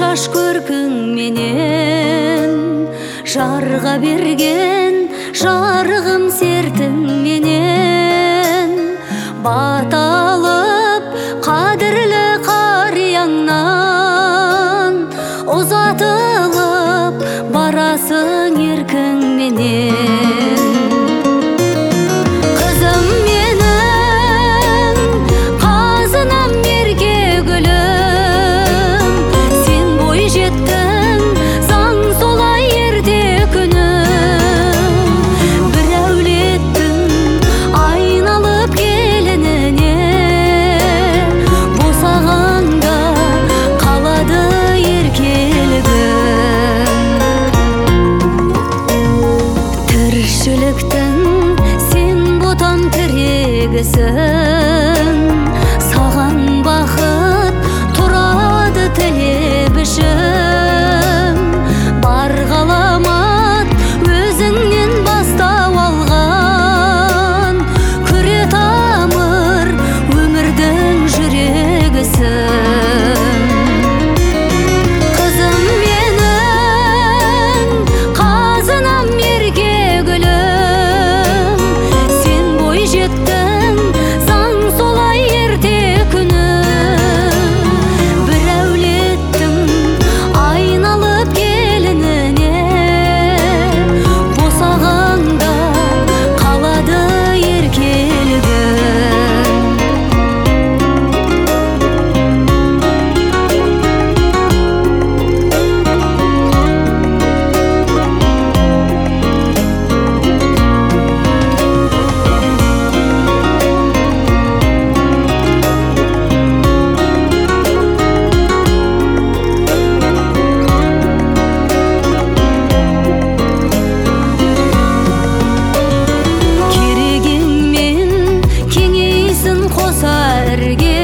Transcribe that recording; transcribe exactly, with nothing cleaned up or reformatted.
жаш көркің менен, жарға берген жарығым сертің менен, баталып қадірлі қарияңнан, ұзатылып барасың еркің менен. Саған бақыт тұрады тілебішім, бар ғаламат өзіңнен бастау алған, күре тамыр өмірдің жүрегісің. Қызым менің, қазынам ерке гүлім, сен бой жеттің қосар